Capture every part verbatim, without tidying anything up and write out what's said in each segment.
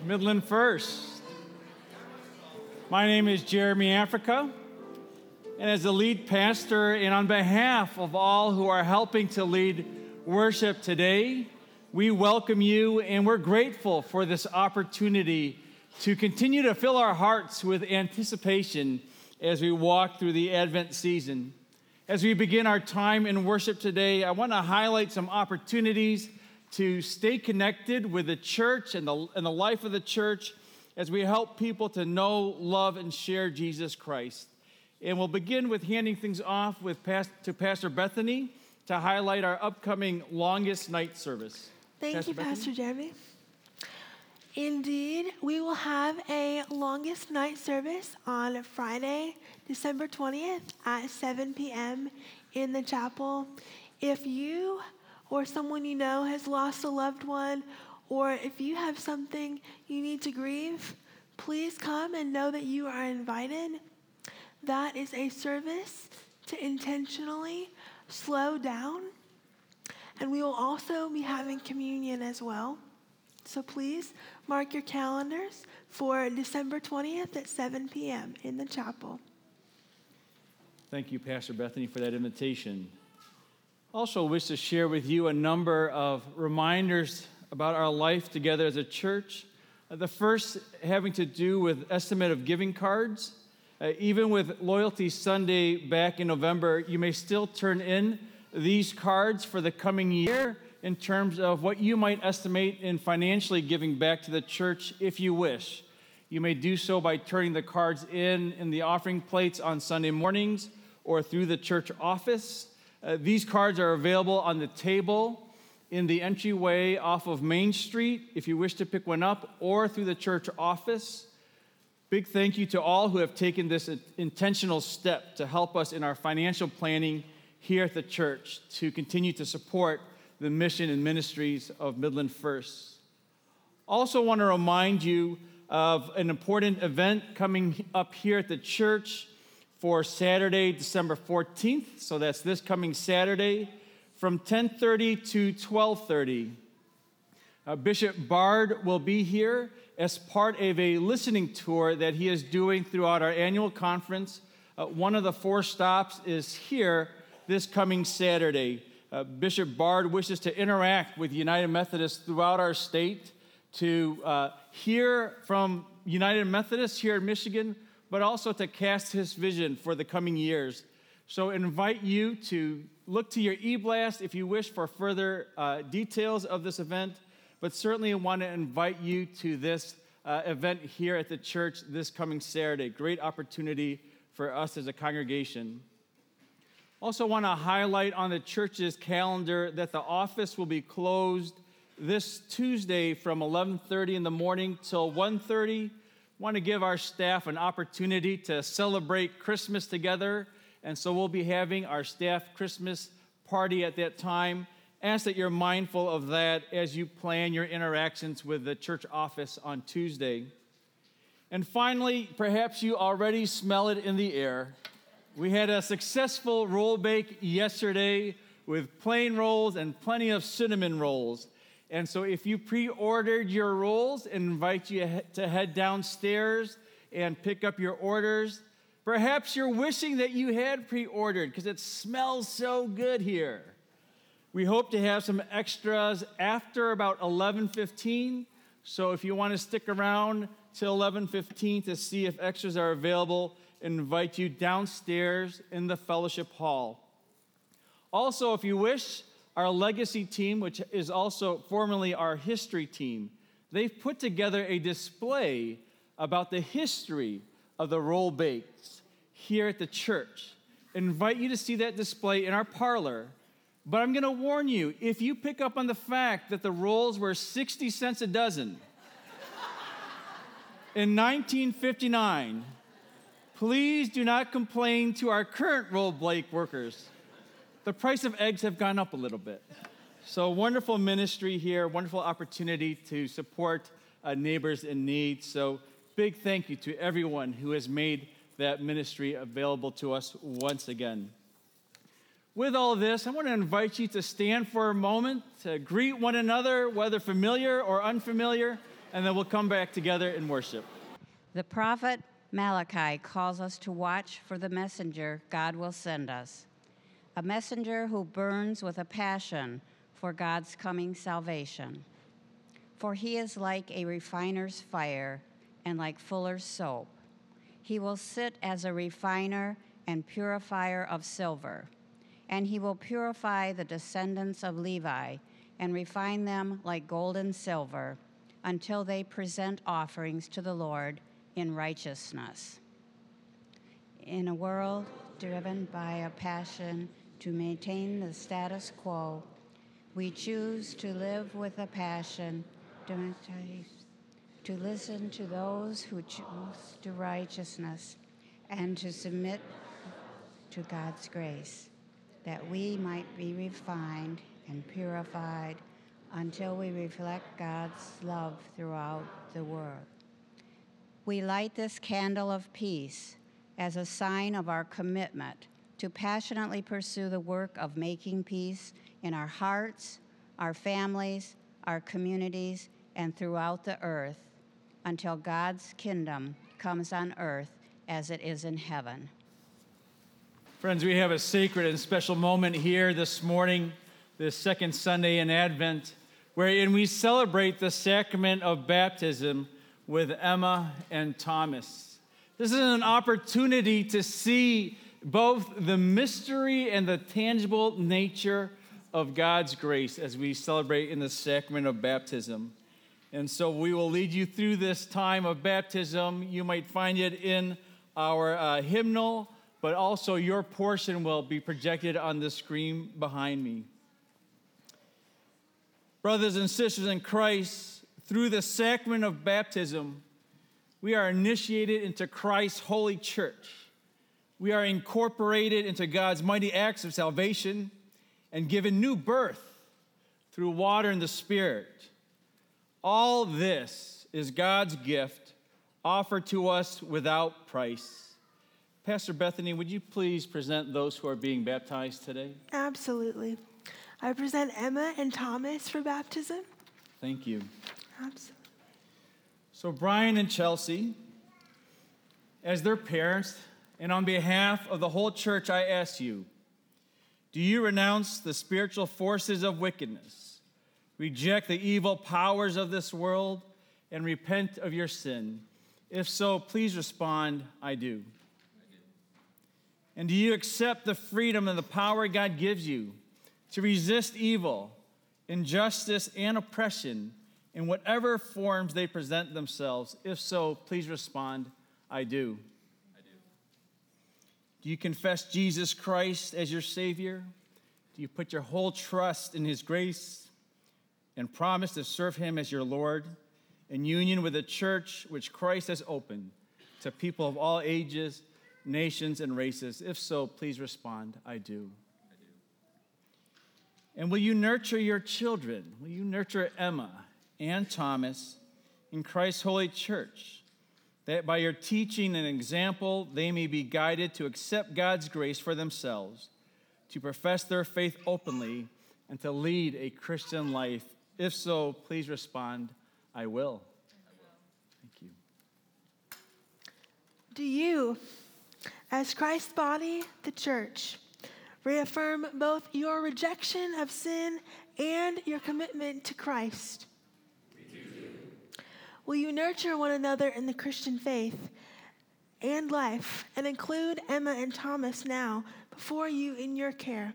Midland First. My name is Jeremy Africa, and as the lead pastor and on behalf of all who are helping to lead worship today, we welcome you and we're grateful for this opportunity to continue to fill our hearts with anticipation as we walk through the Advent season. As we begin our time in worship today, I want to highlight some opportunities to stay connected with the church and the, and the life of the church as we help people to know, love, and share Jesus Christ. And we'll begin with handing things off with past, to Pastor Bethany to highlight our upcoming longest night service. Thank Pastor you, Bethany? Pastor Jeremy. Indeed, we will have a longest night service on Friday, December twentieth at seven p.m. in the chapel. If you or someone you know has lost a loved one, or if you have something you need to grieve, please come and know that you are invited. That is a service to intentionally slow down, and we will also be having communion as well. So please mark your calendars for December twentieth at seven p.m. in the chapel. Thank you, Pastor Bethany, for that invitation. Also wish to share with you a number of reminders about our life together as a church. Uh, the first having to do with estimate of giving cards. Uh, even with Loyalty Sunday back in November, you may still turn in these cards for the coming year in terms of what you might estimate in financially giving back to the church if you wish. You may do so by turning the cards in in the offering plates on Sunday mornings or through the church office. Uh, these cards are available on the table in the entryway off of Main Street if you wish to pick one up, or through the church office. Big thank you to all who have taken this intentional step to help us in our financial planning here at the church to continue to support the mission and ministries of Midland First. Also want to remind you of an important event coming up here at the church for Saturday, December fourteenth. So that's this coming Saturday from ten thirty to twelve thirty. Uh, Bishop Bard will be here as part of a listening tour that he is doing throughout our annual conference. Uh, one of the four stops is here this coming Saturday. Uh, Bishop Bard wishes to interact with United Methodists throughout our state, to uh, hear from United Methodists here in Michigan, but also to cast his vision for the coming years. So invite you to look to your e-blast if you wish for further uh, details of this event, but certainly want to invite you to this uh, event here at the church this coming Saturday. Great opportunity for us as a congregation. Also want to highlight on the church's calendar that the office will be closed this Tuesday from eleven thirty in the morning till one thirty. Want to give our staff an opportunity to celebrate Christmas together, and so we'll be having our staff Christmas party at that time. Ask that you're mindful of that as you plan your interactions with the church office on Tuesday. And finally, perhaps you already smell it in the air. We had a successful roll bake yesterday with plain rolls and plenty of cinnamon rolls. And so if you pre-ordered your rolls, I invite you to head downstairs and pick up your orders. Perhaps you're wishing that you had pre-ordered because it smells so good here. We hope to have some extras after about eleven fifteen. So if you want to stick around till eleven fifteen to see if extras are available, I invite you downstairs in the fellowship hall. Also, if you wish, our legacy team, which is also formerly our history team, they've put together a display about the history of the roll bakes here at the church. I invite you to see that display in our parlor. But I'm going to warn you, if you pick up on the fact that the rolls were sixty cents a dozen in nineteen fifty-nine, please do not complain to our current roll bake workers. The price of eggs have gone up a little bit. So wonderful ministry here, wonderful opportunity to support uh, neighbors in need. So big thank you to everyone who has made that ministry available to us once again. With all this, I want to invite you to stand for a moment, to greet one another, whether familiar or unfamiliar, and then we'll come back together in worship. The prophet Malachi calls us to watch for the messenger God will send us, a messenger who burns with a passion for God's coming salvation. For he is like a refiner's fire and like fuller's soap. He will sit as a refiner and purifier of silver, and he will purify the descendants of Levi and refine them like gold and silver until they present offerings to the Lord in righteousness. In a world driven by a passion to maintain the status quo, we choose to live with a passion to, to listen to those who choose to righteousness and to submit to God's grace, that we might be refined and purified until we reflect God's love throughout the world. We light this candle of peace as a sign of our commitment to passionately pursue the work of making peace in our hearts, our families, our communities, and throughout the earth until God's kingdom comes on earth as it is in heaven. Friends, we have a sacred and special moment here this morning, this second Sunday in Advent, wherein we celebrate the sacrament of baptism with Emma and Thomas. This is an opportunity to see both the mystery and the tangible nature of God's grace as we celebrate in the sacrament of baptism. And so we will lead you through this time of baptism. You might find it in our uh, hymnal, but also your portion will be projected on the screen behind me. Brothers and sisters in Christ, through the sacrament of baptism, we are initiated into Christ's holy church. We are incorporated into God's mighty acts of salvation and given new birth through water and the Spirit. All this is God's gift offered to us without price. Pastor Bethany, would you please present those who are being baptized today? Absolutely. I present Emma and Thomas for baptism. Thank you. Absolutely. So Brian and Chelsea, as their parents, and on behalf of the whole church, I ask you, do you renounce the spiritual forces of wickedness, reject the evil powers of this world, and repent of your sin? If so, please respond, I do. I do. And do you accept the freedom and the power God gives you to resist evil, injustice, and oppression in whatever forms they present themselves? If so, please respond, I do. I do. Do you confess Jesus Christ as your Savior? Do you put your whole trust in his grace and promise to serve him as your Lord in union with the church which Christ has opened to people of all ages, nations, and races? If so, please respond, I do. I do. And will you nurture your children? Will you nurture Emma and Thomas in Christ's holy church, that by your teaching and example, they may be guided to accept God's grace for themselves, to profess their faith openly, and to lead a Christian life? If so, please respond, I will. I will. Thank you. Do you, as Christ's body, the church, reaffirm both your rejection of sin and your commitment to Christ? Will you nurture one another in the Christian faith and life and include Emma and Thomas now before you in your care?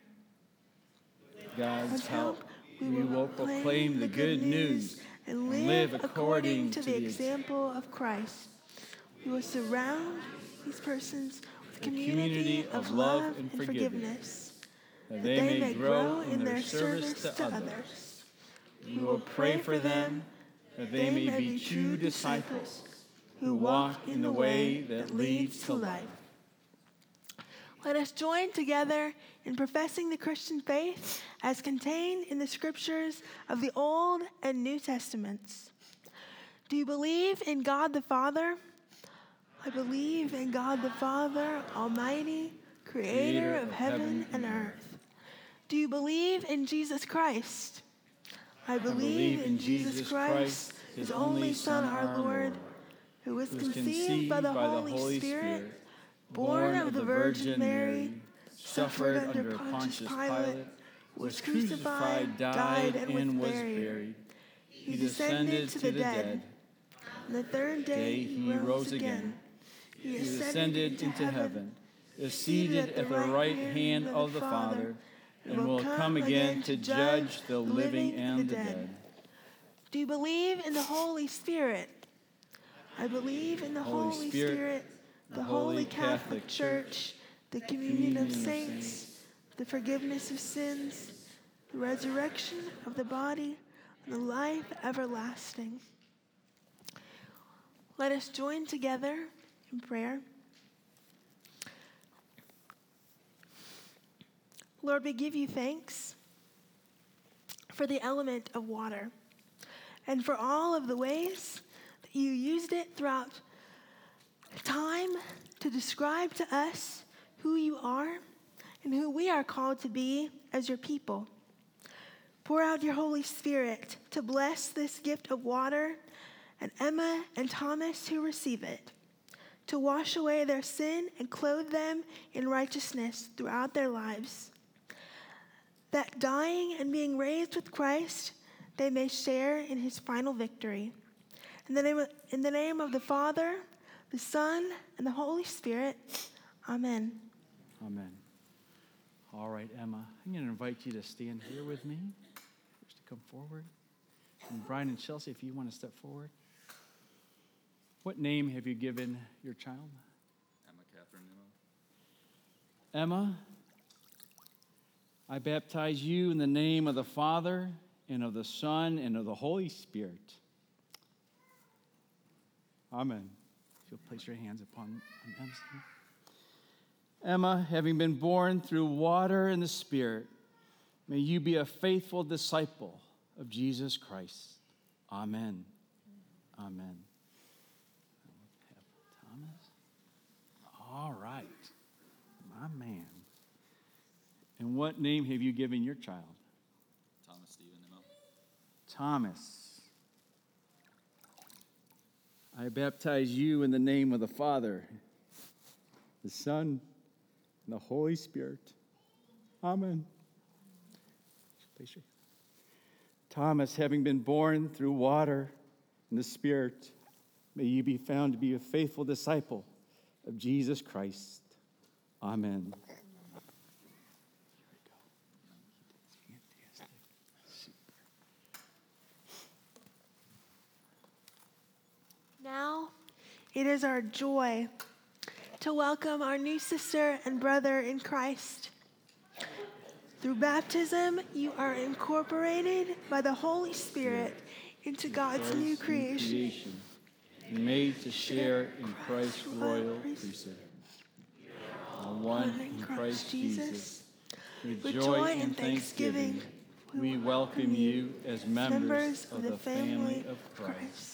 God's help, we will proclaim the good news and live according to the example of Christ. We will surround these persons with a community of love and forgiveness, that they may grow in their service to others. We will pray for them, that they may be true disciples who walk in the way that leads to life. Let us join together in professing the Christian faith as contained in the scriptures of the Old and New Testaments. Do you believe in God the Father? I believe in God the Father, Almighty, Creator of heaven and earth. Do you believe in Jesus Christ? I believe in Jesus Christ, his only Son, our Lord, who was conceived by the Holy Spirit, born of the Virgin Mary, suffered under Pontius Pilate, was crucified, died, and was buried. He descended to the dead. On the third day he rose again. He ascended into heaven, is seated at the right hand of the Father, and will come again to judge the living and the dead. Do you believe in the Holy Spirit? I believe in the Holy Spirit, the Holy Catholic Church, the communion of saints, the forgiveness of sins, the resurrection of the body, and the life everlasting. Let us join together in prayer. Lord, we give you thanks for the element of water and for all of the ways that you used it throughout time to describe to us who you are and who we are called to be as your people. Pour out your Holy Spirit to bless this gift of water and Emma and Thomas who receive it, to wash away their sin and clothe them in righteousness throughout their lives, that dying and being raised with Christ, they may share in his final victory. In the name of, in the name of the Father, the Son, and the Holy Spirit, amen. Amen. All right, Emma, I'm going to invite you to stand here with me, just to come forward. And Brian and Chelsea, if you want to step forward. What name have you given your child? Emma Catherine Nimmo. Emma, I baptize you in the name of the Father, and of the Son, and of the Holy Spirit. Amen. If you'll place your hands upon on Emma's hand. Emma, having been born through water and the Spirit, may you be a faithful disciple of Jesus Christ. Amen. Amen. Thomas. All right. My man. And what name have you given your child? Thomas Stephen Nimmo. Thomas. I baptize you in the name of the Father, the Son, and the Holy Spirit. Amen. Please. Thomas, having been born through water and the Spirit, may you be found to be a faithful disciple of Jesus Christ. Amen. Now, it is our joy to welcome our new sister and brother in Christ. Through baptism, you are incorporated by the Holy Spirit into God's, God's new creation, creation, made to share in Christ's royal priesthood. One in Christ Jesus. With joy and thanksgiving, we welcome you as members of the family of Christ.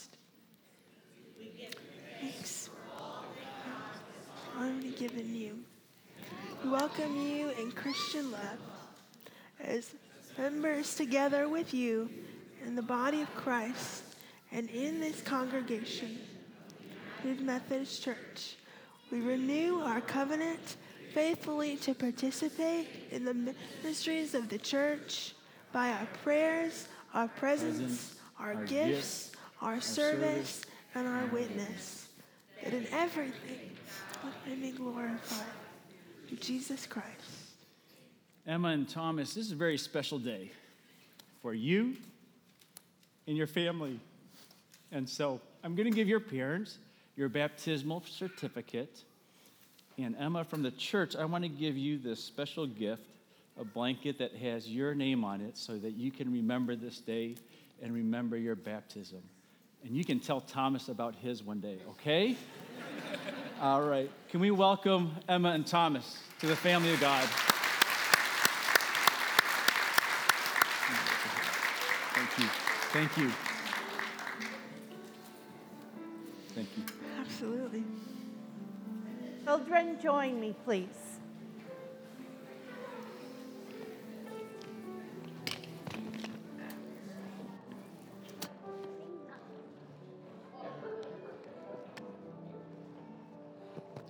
Thanks already given you. We welcome you in Christian love as members together with you in the body of Christ and in this congregation, United Methodist Church. We renew our covenant faithfully to participate in the ministries of the church by our prayers, our presence, presence our, our gifts, gifts, our, our service, service, and our witness. That in everything, let me glorify through Jesus Christ. Emma and Thomas, this is a very special day for you and your family. And so I'm going to give your parents your baptismal certificate. And Emma, from the church, I want to give you this special gift, a blanket that has your name on it so that you can remember this day and remember your baptism. And you can tell Thomas about his one day, okay? All right. Can we welcome Emma and Thomas to the family of God? Thank you. Thank you. Thank you. Absolutely. Children, join me, please.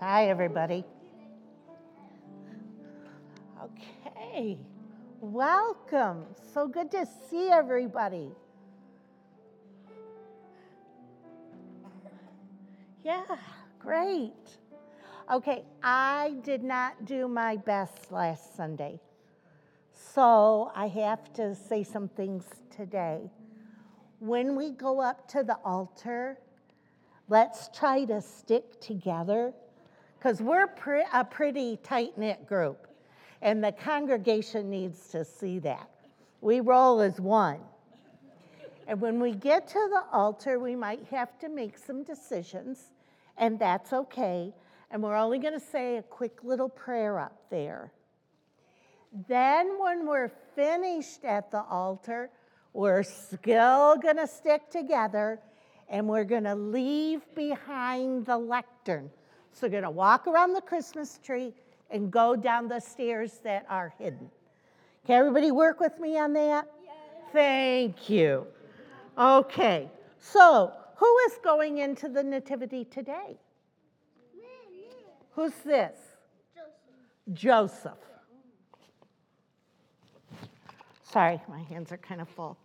Hi, everybody. Okay, welcome. So good to see everybody. Yeah, great. Okay, I did not do my best last Sunday, so I have to say some things today. When we go up to the altar, let's try to stick together, because we're pre- a pretty tight-knit group, and the congregation needs to see that. We roll as one. And when we get to the altar, we might have to make some decisions, and that's okay. And we're only going to say a quick little prayer up there. Then when we're finished at the altar, we're still going to stick together, and we're going to leave behind the lectern. So we're going to walk around the Christmas tree and go down the stairs that are hidden. Can everybody work with me on that? Yes. Thank you. Okay, so who is going into the nativity today? Me, me. Who's this? Joseph. Joseph. Sorry, my hands are kind of full.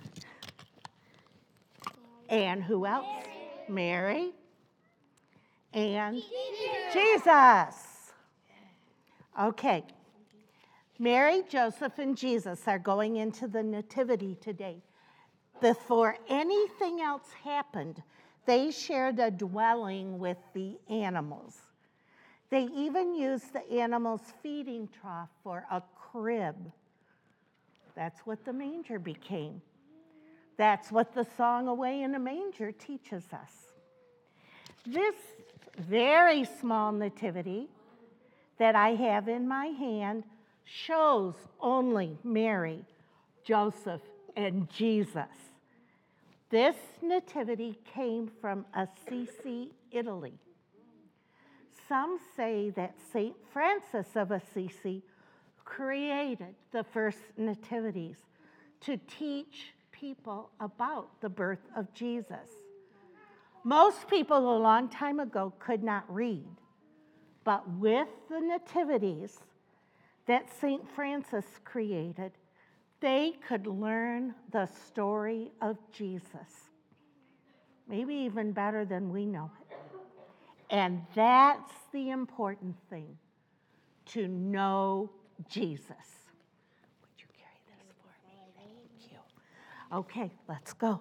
And who else? Mary. Mary. And Jesus. Jesus. Okay. Mary, Joseph, and Jesus are going into the nativity today. Before anything else happened, they shared a dwelling with the animals. They even used the animals' feeding trough for a crib. That's what the manger became. That's what the song Away in a Manger teaches us. This very small nativity that I have in my hand shows only Mary, Joseph, and Jesus. This nativity came from Assisi, Italy. Some say that Saint Francis of Assisi created the first nativities to teach people about the birth of Jesus. Most people a long time ago could not read, but with the nativities that Saint Francis created, they could learn the story of Jesus, maybe even better than we know it. And that's the important thing, to know Jesus. Would you carry this for me? Thank you. Okay, let's go.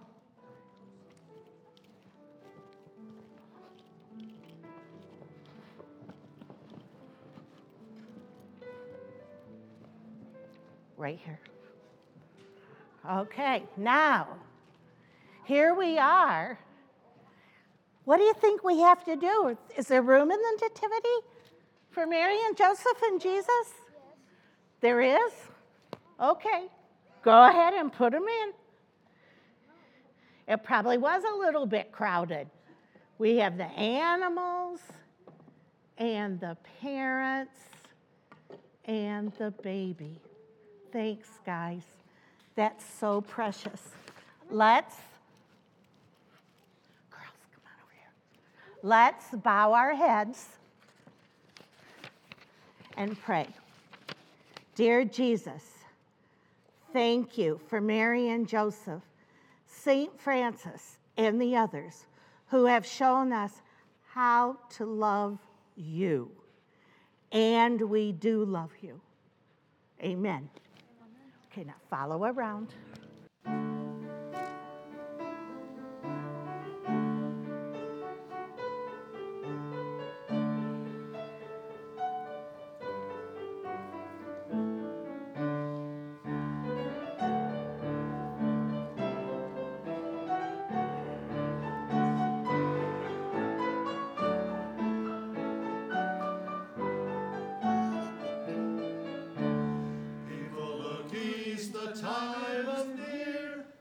Right here. Okay, now, here we are. What do you think we have to do? Is there room in the nativity for Mary and Joseph and Jesus? Yes. There is? Okay, go ahead and put them in. It probably was a little bit crowded. We have the animals and the parents and the baby. Thanks, guys. That's so precious. Let's, girls, come on over here. Let's bow our heads and pray. Dear Jesus, thank you for Mary and Joseph, Saint Francis, and the others who have shown us how to love you. And we do love you. Amen. Okay, now follow around. People look east, the time is near.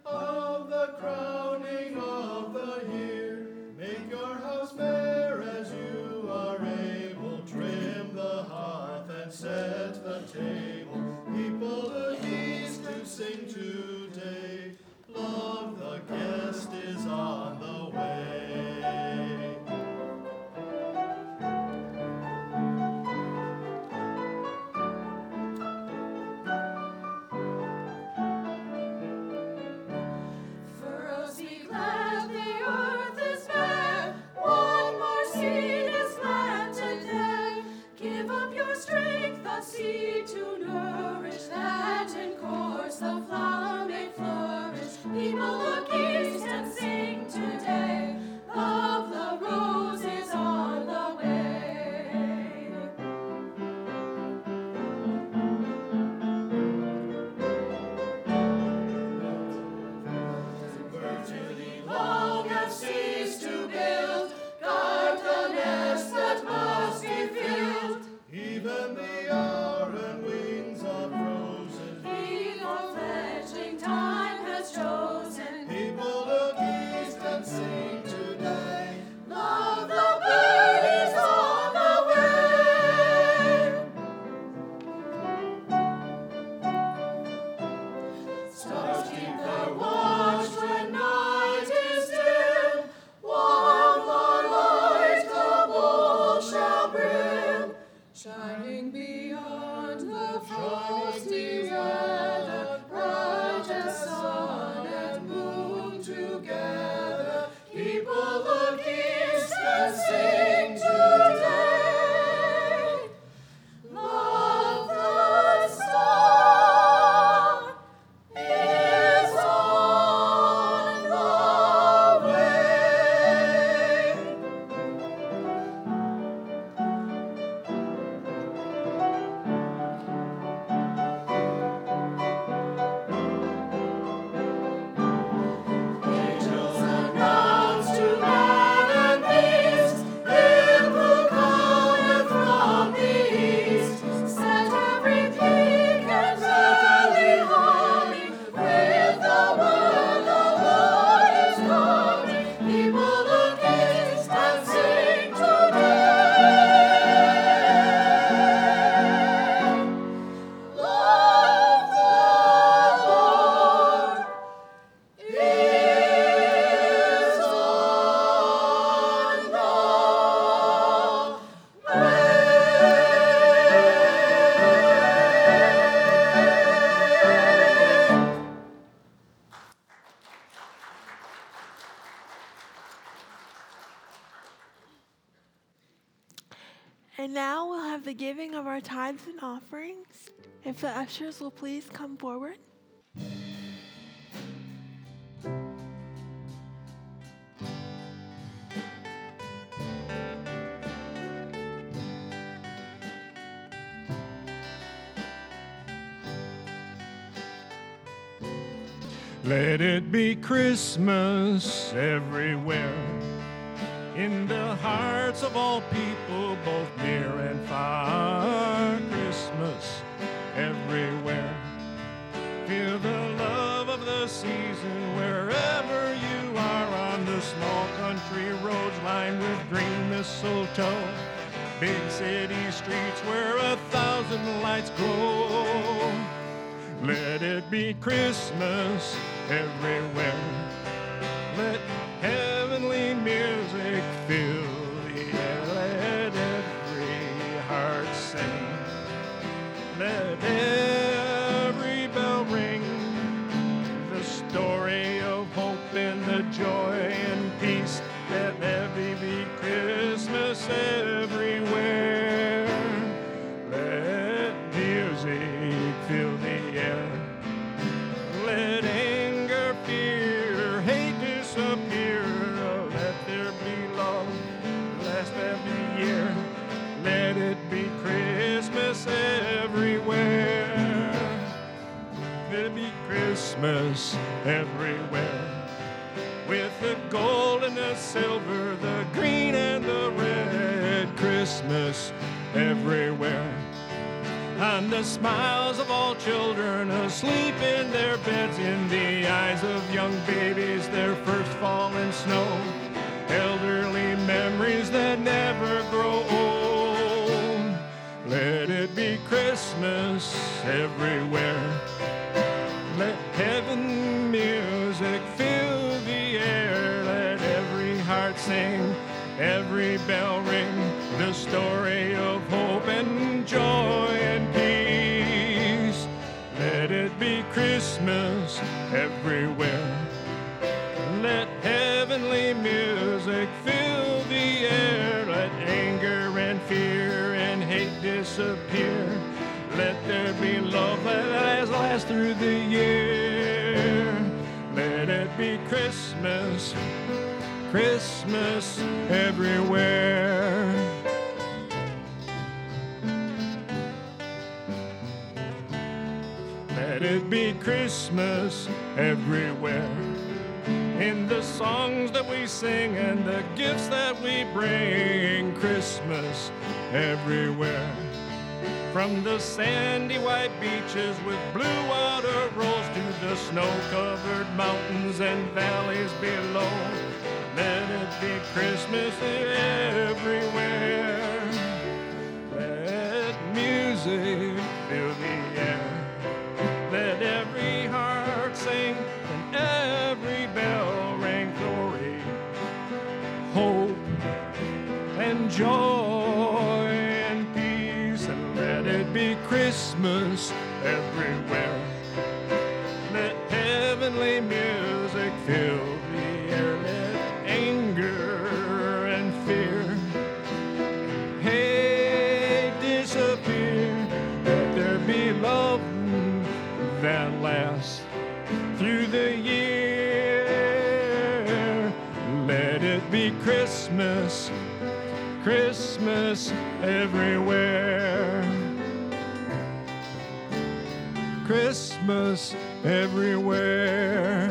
And now we'll have the giving of our tithes and offerings. If the ushers will please come forward. Let it be Christmas everywhere, in the hearts of all people, both near and far. Christmas everywhere. Feel the love of the season wherever you are, on the small country roads lined with green mistletoe, big city streets where a thousand lights glow. Let it be Christmas everywhere. Let heavenly music fill the air. Let every heart sing. Let every bell ring. The story of hope and the joy and peace. Let every be Christmas everywhere. Let music fill the air. Let anger, fear, hate disappear. Let there be love last every year. Let it be Christmas everywhere. Let it be Christmas everywhere. With the gold and the silver, the green and the red. Christmas everywhere. And the smiles of all children asleep in their beds, in the eyes of young babies, their first fall in snow, elderly memories that never grow old. Let it be Christmas everywhere. Let heaven music fill the air. Let every heart sing, every bell ring, the story of hope and joy and peace. Let it be Christmas everywhere. Let heavenly music fill the air. Let anger and fear and hate disappear. Let there be love that lasts through the year. Let it be Christmas, Christmas everywhere. Let it be Christmas everywhere. In the songs that we sing and the gifts that we bring. Christmas everywhere. From the sandy white beaches with blue water rolls to the snow-covered mountains and valleys below. Let it be Christmas everywhere. Let music fill the air. Let every heart sing and every bell ring. Glory, hope, and joy and peace. And let it be Christmas everywhere. Let heavenly music fill the air. Let anger and fear, hate disappear. Let there be love that lasts through the year. Let it be Christmas, Christmas everywhere. Christmas everywhere.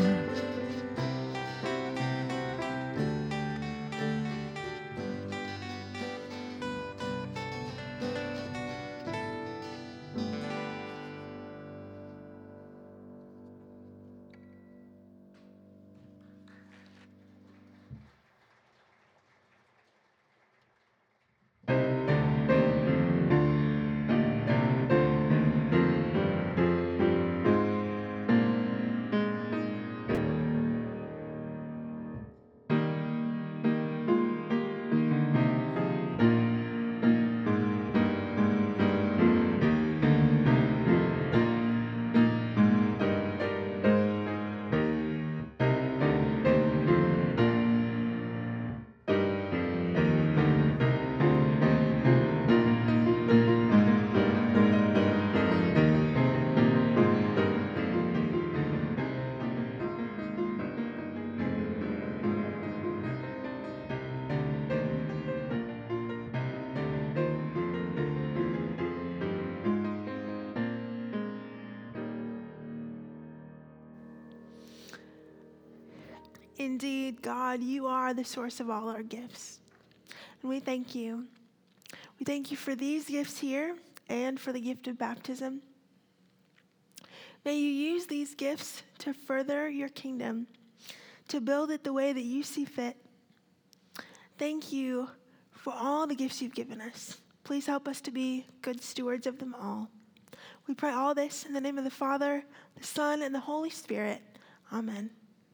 Indeed, God, you are the source of all our gifts. And we thank you. We thank you for these gifts here and for the gift of baptism. May you use these gifts to further your kingdom, to build it the way that you see fit. Thank you for all the gifts you've given us. Please help us to be good stewards of them all. We pray all this in the name of the Father, the Son, and the Holy Spirit. Amen.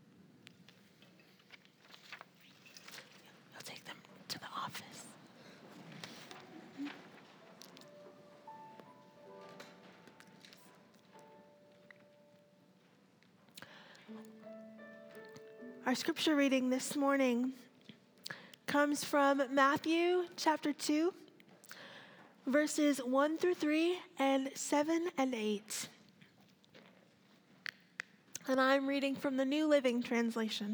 You'll take them to the office. Our scripture reading this morning comes from Matthew chapter two, verses one through three and seven and eight. And I'm reading from the New Living Translation.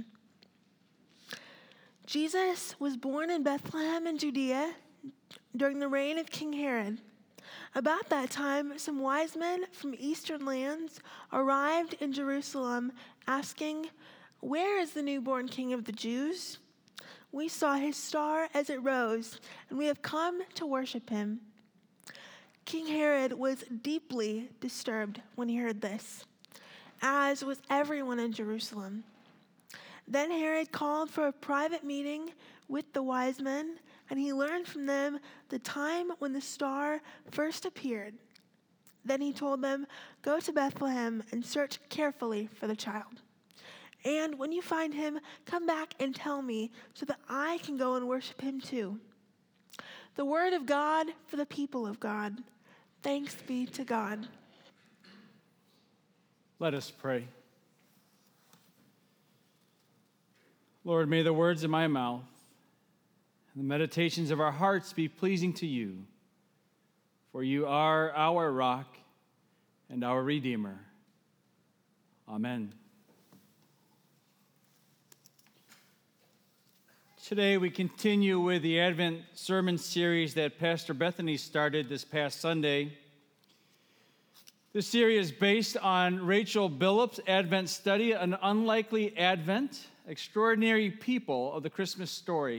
Jesus was born in Bethlehem in Judea during the reign of King Herod. About that time, some wise men from eastern lands arrived in Jerusalem asking, "Where is the newborn King of the Jews? We saw his star as it rose, and we have come to worship him." King Herod was deeply disturbed when he heard this, as was everyone in Jerusalem. Then Herod called for a private meeting with the wise men, and he learned from them the time when the star first appeared. Then he told them, "Go to Bethlehem and search carefully for the child. And when you find him, come back and tell me so that I can go and worship him too." The word of God for the people of God. Thanks be to God. Let us pray. Lord, may the words of my mouth and the meditations of our hearts be pleasing to you, for you are our rock and our Redeemer. Amen. Today we continue with the Advent sermon series that Pastor Bethany started this past Sunday. This series is based on Rachel Billups' Advent study, An Unlikely Advent, Extraordinary People of the Christmas Story.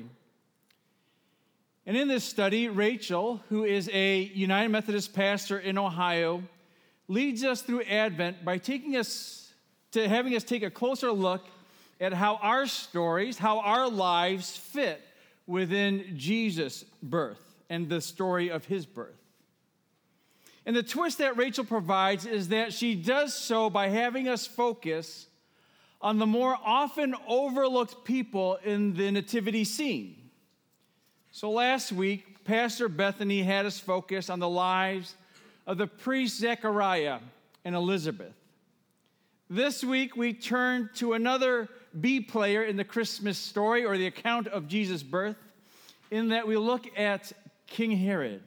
And in this study, Rachel, who is a United Methodist pastor in Ohio, leads us through Advent by taking us to having us take a closer look at how our stories, how our lives fit within Jesus' birth and the story of his birth. And the twist that Rachel provides is that she does so by having us focus on the more often overlooked people in the nativity scene. So last week, Pastor Bethany had us focus on the lives of the priest Zechariah and Elizabeth. This week, we turn to another B player in the Christmas story, or the account of Jesus' birth, in that we look at King Herod.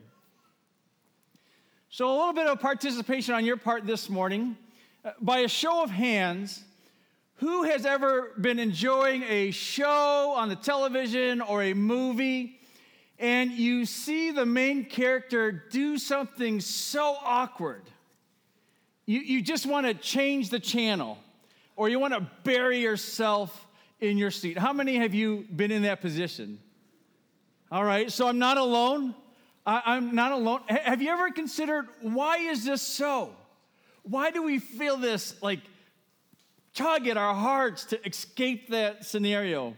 So a little bit of participation on your part this morning. By a show of hands, who has ever been enjoying a show on the television or a movie, and you see the main character do something so awkward? You, you just want to change the channel, or you want to bury yourself in your seat. How many have you been in that position? All right, so I'm not alone. I, I'm not alone. H- have you ever considered, why is this so? Why do we feel this, like, tug at our hearts to escape that scenario?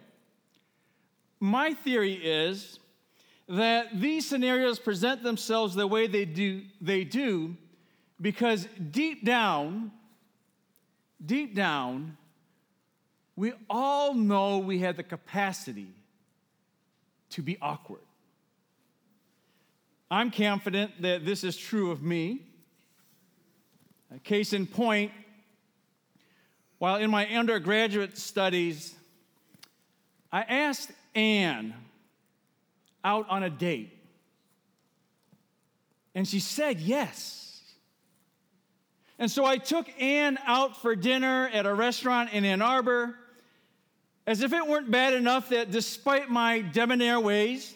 My theory is that these scenarios present themselves the way they do, they do because deep down, deep down, we all know we have the capacity to be awkward. I'm confident that this is true of me. A case in point, while in my undergraduate studies, I asked Anne out on a date, and she said yes. And so I took Anne out for dinner at a restaurant in Ann Arbor, as if it weren't bad enough that despite my debonair ways,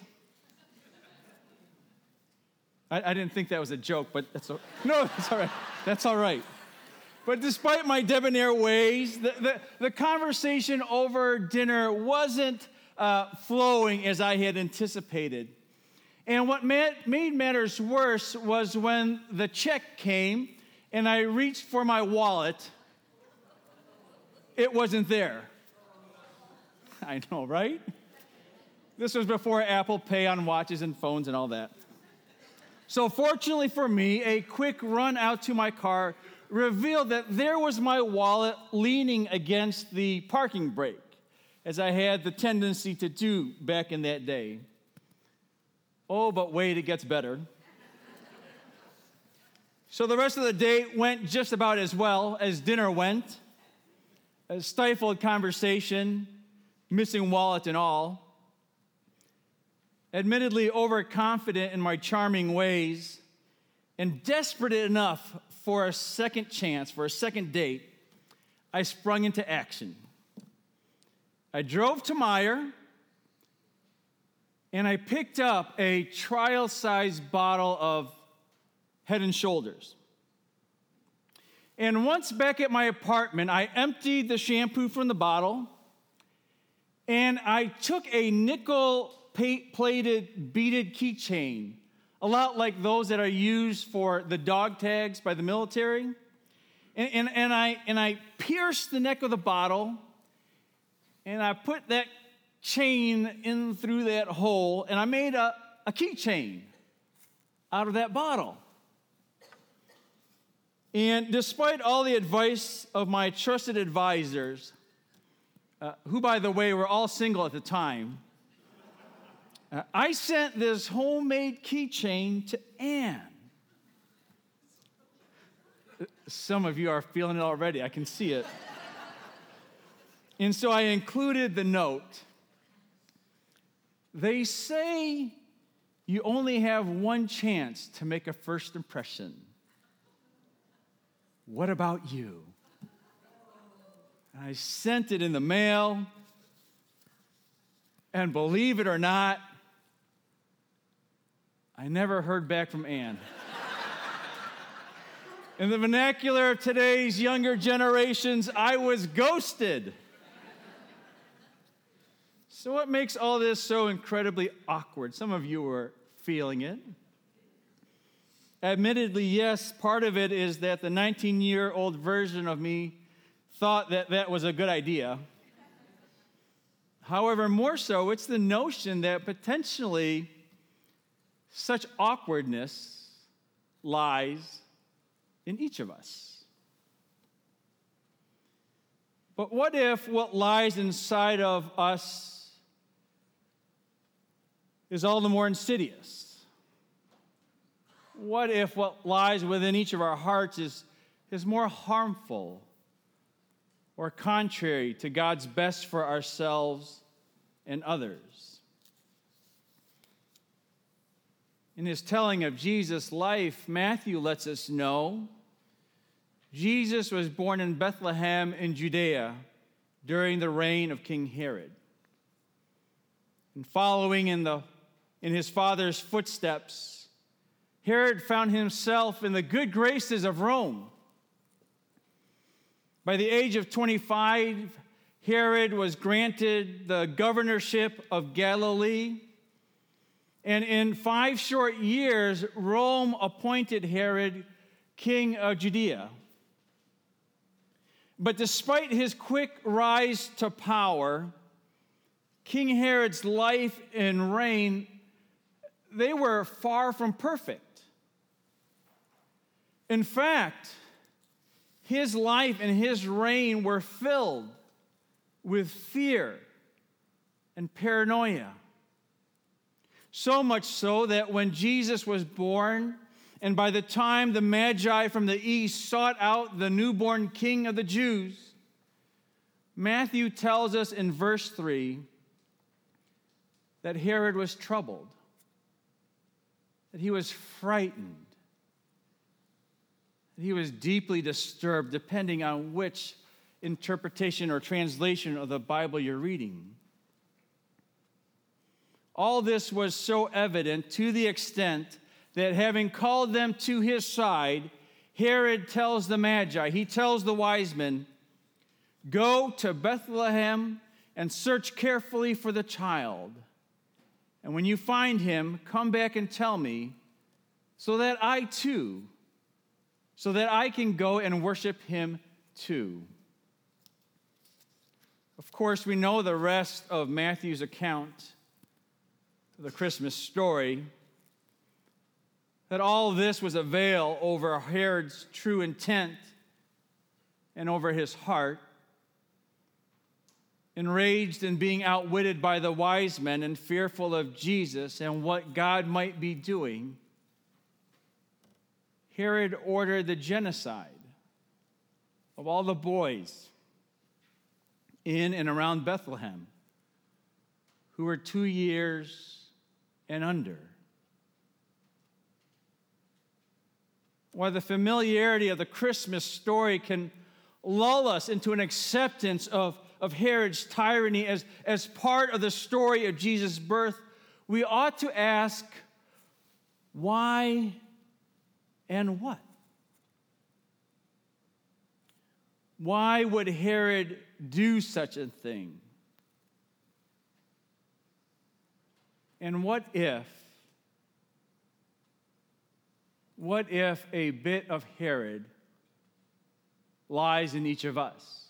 I, I didn't think that was a joke, but that's all, no, that's all right. That's all right. But despite my debonair ways, the, the, the conversation over dinner wasn't uh, flowing as I had anticipated. And what ma- made matters worse was when the check came and I reached for my wallet, it wasn't there. I know, right? This was before Apple Pay on watches and phones and all that. So fortunately for me, a quick run out to my car revealed that there was my wallet leaning against the parking brake, as I had the tendency to do back in that day. Oh, but wait, it gets better. So the rest of the day went just about as well as dinner went. A stifled conversation, missing wallet and all. Admittedly overconfident in my charming ways, and desperate enough for a second chance, for a second date, I sprung into action. I drove to Meijer, and I picked up a trial-sized bottle of Head and Shoulders. And once back at my apartment, I emptied the shampoo from the bottle, and I took a nickel-plated beaded keychain, a lot like those that are used for the dog tags by the military. And, and, and, I, and I pierced the neck of the bottle, and I put that chain in through that hole, and I made a, a keychain out of that bottle. And despite all the advice of my trusted advisors, uh, who, by the way, were all single at the time, uh, I sent this homemade keychain to Anne. Some of you are feeling it already. I can see it. And so I included the note. They say you only have one chance to make a first impression. What about you? I sent it in the mail, and believe it or not, I never heard back from Anne. In the vernacular of today's younger generations, I was ghosted. So what makes all this so incredibly awkward? Some of you are feeling it. Admittedly, yes, part of it is that the nineteen-year-old version of me thought that that was a good idea. However, more so, it's the notion that potentially such awkwardness lies in each of us. But what if what lies inside of us is all the more insidious? What if what lies within each of our hearts is, is more harmful or contrary to God's best for ourselves and others? In his telling of Jesus' life, Matthew lets us know Jesus was born in Bethlehem in Judea during the reign of King Herod. And following in, the, in his father's footsteps, Herod found himself in the good graces of Rome. By the age of twenty-five, Herod was granted the governorship of Galilee. And in five short years, Rome appointed Herod king of Judea. But despite his quick rise to power, King Herod's life and reign, they were far from perfect. In fact, his life and his reign were filled with fear and paranoia. So much so that when Jesus was born, and by the time the Magi from the east sought out the newborn king of the Jews, Matthew tells us in verse three that Herod was troubled, that he was frightened, that he was deeply disturbed, depending on which interpretation or translation of the Bible you're reading. All this was so evident to the extent that having called them to his side, Herod tells the Magi, he tells the wise men, go to Bethlehem and search carefully for the child. And when you find him, come back and tell me, so that I too, so that I can go and worship him too. Of course, we know the rest of Matthew's account of the Christmas story, that all this was a veil over Herod's true intent and over his heart. Enraged and being outwitted by the wise men and fearful of Jesus and what God might be doing, Herod ordered the genocide of all the boys in and around Bethlehem who were two years and under. While the familiarity of the Christmas story can lull us into an acceptance of, of Herod's tyranny as, as part of the story of Jesus' birth, we ought to ask, why and what? Why would Herod do such a thing? And what if, what if a bit of Herod lies in each of us?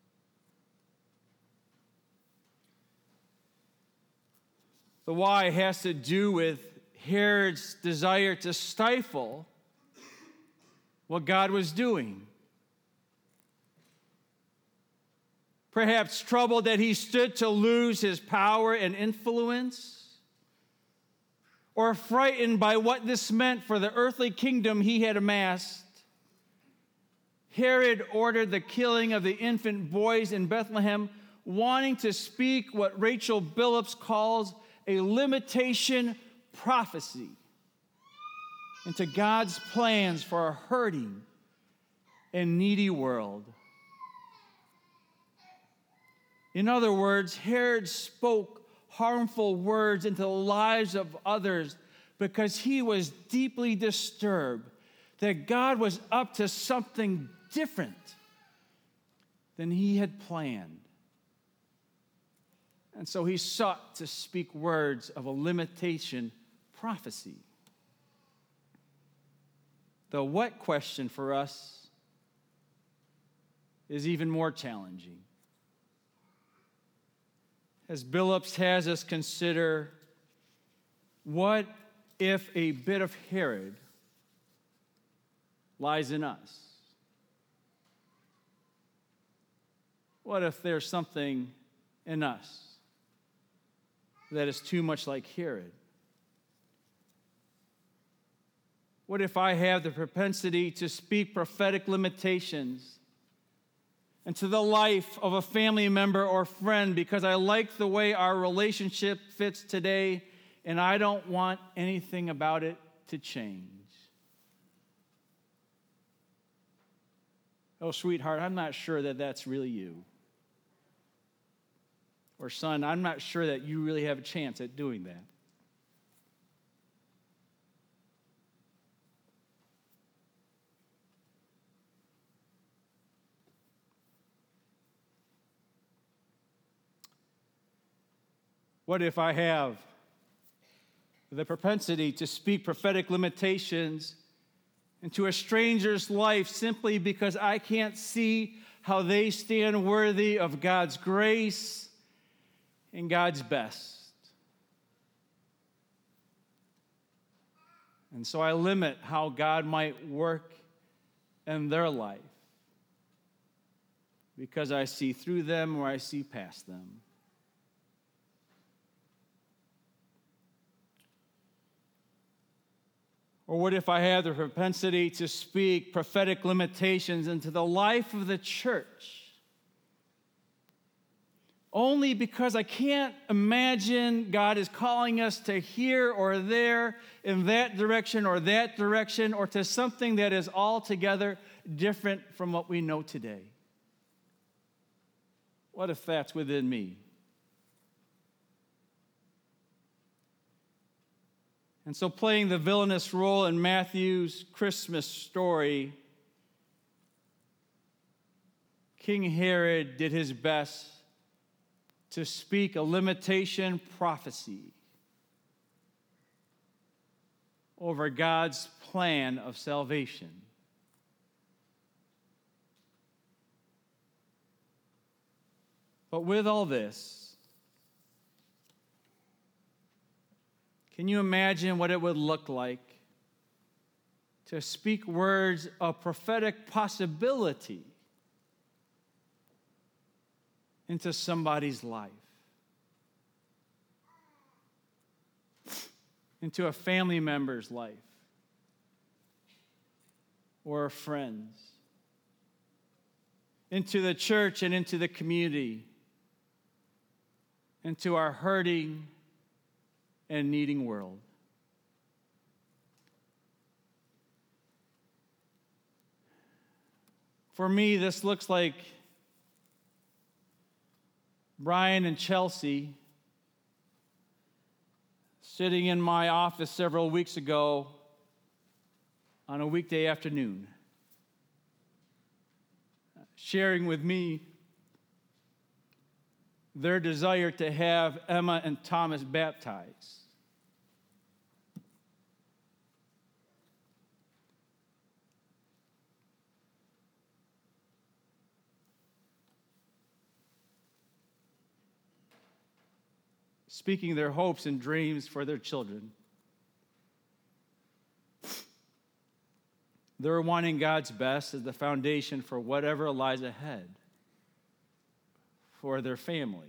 The why has to do with Herod's desire to stifle what God was doing. Perhaps troubled that he stood to lose his power and influence, or frightened by what this meant for the earthly kingdom he had amassed, Herod ordered the killing of the infant boys in Bethlehem, wanting to speak what Rachel Billups calls a limitation prophecy into God's plans for a hurting and needy world. In other words, Herod spoke harmful words into the lives of others because he was deeply disturbed that God was up to something different than he had planned. And so he sought to speak words of a limitation prophecy. The what question for us is even more challenging. As Billups has us consider, what if a bit of Herod lies in us? What if there's something in us that is too much like Herod? What if I have the propensity to speak prophetic limitations into the life of a family member or friend because I like the way our relationship fits today and I don't want anything about it to change? Oh, sweetheart, I'm not sure that that's really you. Or son, I'm not sure that you really have a chance at doing that. What if I have the propensity to speak prophetic limitations into a stranger's life simply because I can't see how they stand worthy of God's grace and God's best? And so I limit how God might work in their life because I see through them or I see past them. Or what if I have the propensity to speak prophetic limitations into the life of the church only because I can't imagine God is calling us to here or there, in that direction or that direction, or to something that is altogether different from what we know today? What if that's within me? And so playing the villainous role in Matthew's Christmas story King Herod did his best to speak a limitation prophecy over God's plan of salvation. But with all this, can you imagine what it would look like to speak words of prophetic possibility into somebody's life, into a family member's life, or a friend's, into the church and into the community, into our hurting and needing world? For me, this looks like Brian and Chelsea sitting in my office several weeks ago on a weekday afternoon, sharing with me their desire to have Emma and Thomas baptized. Speaking their hopes and dreams for their children. They're wanting God's best as the foundation for whatever lies ahead for their family.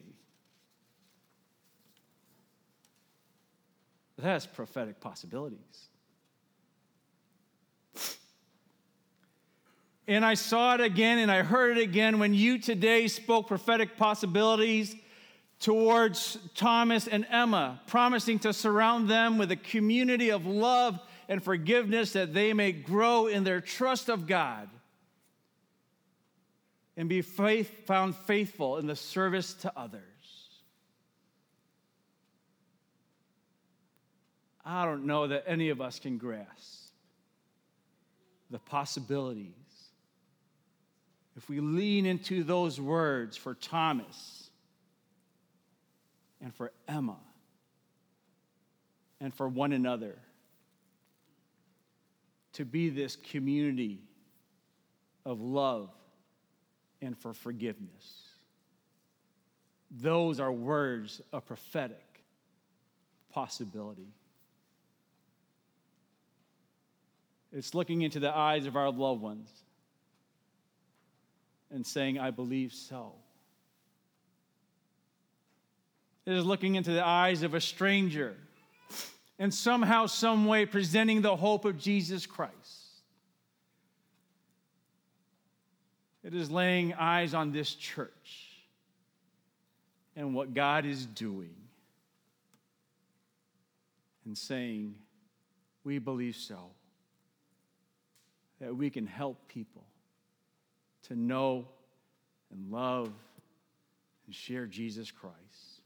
That's prophetic possibilities. And I saw it again and I heard it again when you today spoke prophetic possibilities towards Thomas and Emma, promising to surround them with a community of love and forgiveness that they may grow in their trust of God and be faith, found faithful in the service to others. I don't know that any of us can grasp the possibilities if we lean into those words for Thomas and for Emma and for one another to be this community of love and for forgiveness. Those are words of prophetic possibility. It's looking into the eyes of our loved ones and saying, I believe so. It is looking into the eyes of a stranger and somehow, some way presenting the hope of Jesus Christ. It is laying eyes on this church and what God is doing and saying, we believe so, that we can help people to know and love and share Jesus Christ.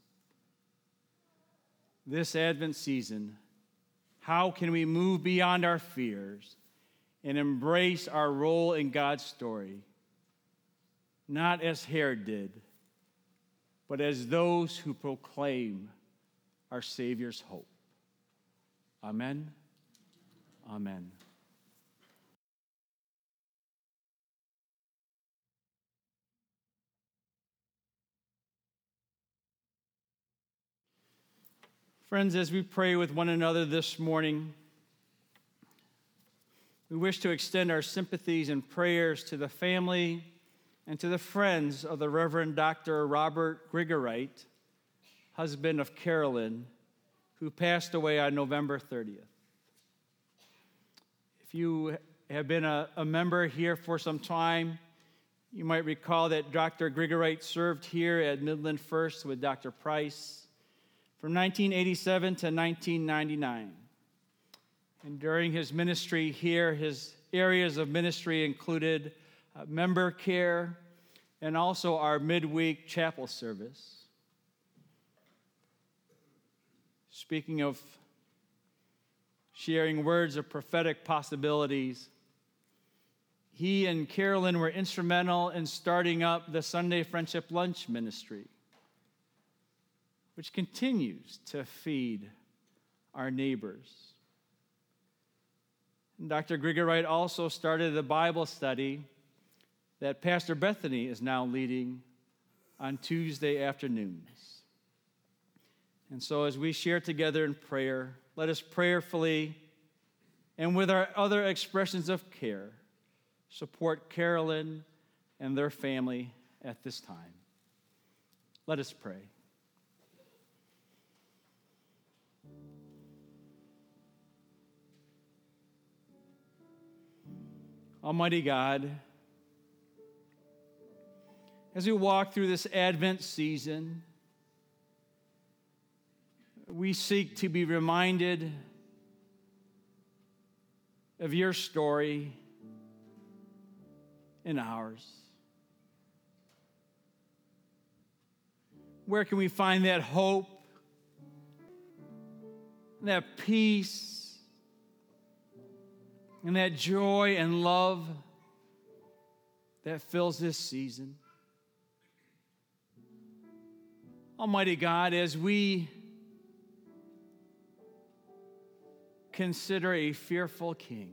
This Advent season, how can we move beyond our fears and embrace our role in God's story, not as Herod did, but as those who proclaim our Savior's hope? Amen. Amen. Friends, as we pray with one another this morning, we wish to extend our sympathies and prayers to the family and to the friends of the Reverend Doctor Robert Grigorite, husband of Carolyn, who passed away on November thirtieth. If you have been a, a member here for some time, you might recall that Doctor Grigorite served here at Midland First with Doctor Price from nineteen eighty-seven to nineteen ninety-nine. And during his ministry here, his areas of ministry included uh, member care and also our midweek chapel service. Speaking of sharing words of prophetic possibilities, he and Carolyn were instrumental in starting up the Sunday Friendship Lunch Ministry, which continues to feed our neighbors. And Doctor Grigorite also started a Bible study that Pastor Bethany is now leading on Tuesday afternoons. And so as we share together in prayer, let us prayerfully and with our other expressions of care support Carolyn and their family at this time. Let us pray. Almighty God, as we walk through this Advent season, we seek to be reminded of your story and ours. Where can we find that hope, that peace, and that joy and love that fills this season? Almighty God, as we consider a fearful king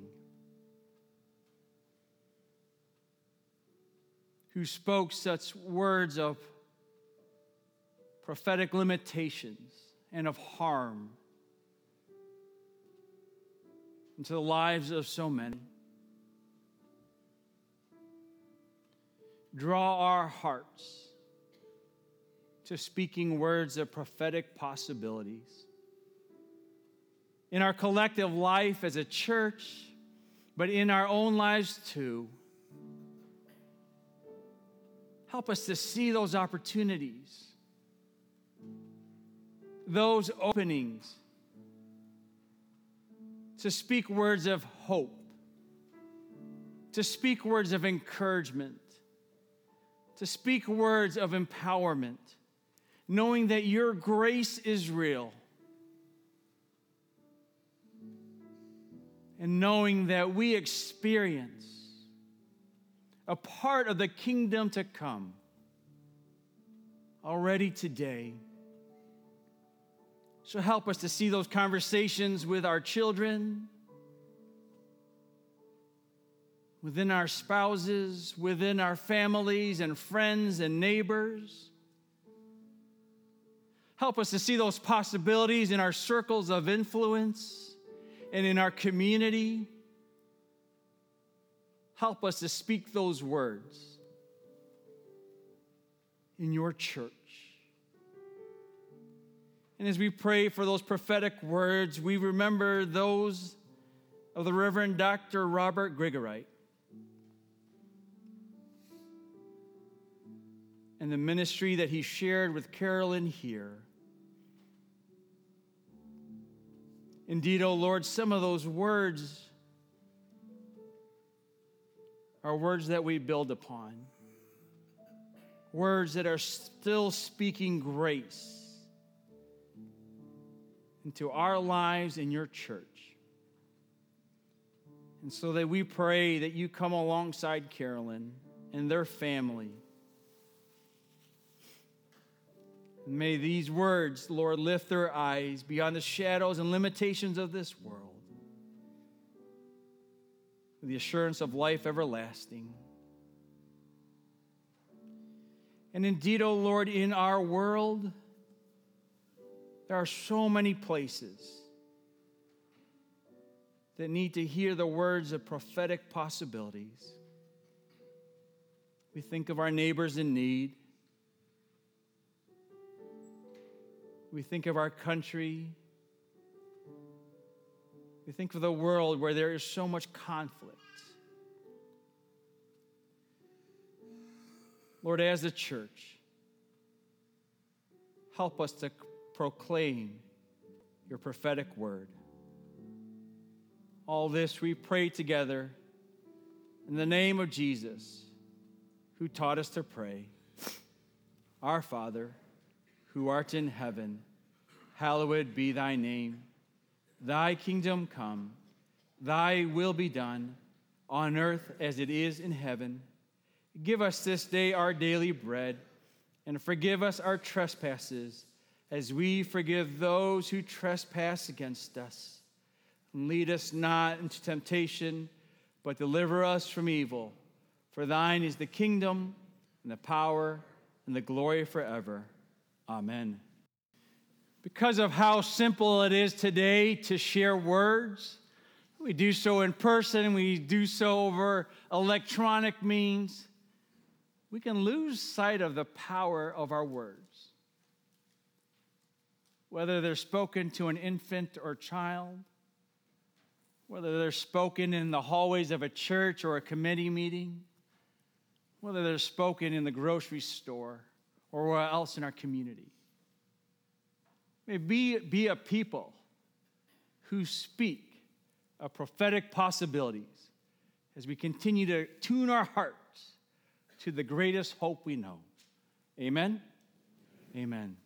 who spoke such words of prophetic limitations and of harm into the lives of so many. Draw our hearts to speaking words of prophetic possibilities in our collective life as a church, but in our own lives too. Help us to see those opportunities, those openings, to speak words of hope, to speak words of encouragement, to speak words of empowerment, knowing that your grace is real, and knowing that we experience a part of the kingdom to come already today. So help us to see those conversations with our children, within our spouses, within our families and friends and neighbors. Help us to see those possibilities in our circles of influence and in our community. Help us to speak those words in your church. And as we pray for those prophetic words, we remember those of the Reverend Doctor Robert Grigorite and the ministry that he shared with Carolyn here. Indeed, O Lord, some of those words are words that we build upon, words that are still speaking grace into our lives in your church. And so that we pray that you come alongside Carolyn and their family. And may these words, Lord, lift their eyes beyond the shadows and limitations of this world, with the assurance of life everlasting. And indeed, O Lord, in our world, there are so many places that need to hear the words of prophetic possibilities. We think of our neighbors in need. We think of our country. We think of the world where there is so much conflict. Lord, as a church, help us to proclaim your prophetic word. All this we pray together in the name of Jesus, who taught us to pray. Our Father, who art in heaven, hallowed be thy name. Thy kingdom come, thy will be done on earth as it is in heaven. Give us this day our daily bread, and forgive us our trespasses, as we forgive those who trespass against us. And lead us not into temptation, but deliver us from evil. For thine is the kingdom, and the power, and the glory forever. Amen. Because of how simple it is today to share words, we do so in person, we do so over electronic means, we can lose sight of the power of our words. Whether they're spoken to an infant or child, whether they're spoken in the hallways of a church or a committee meeting, whether they're spoken in the grocery store or where else in our community. May we be a people who speak of prophetic possibilities as we continue to tune our hearts to the greatest hope we know. Amen? Amen.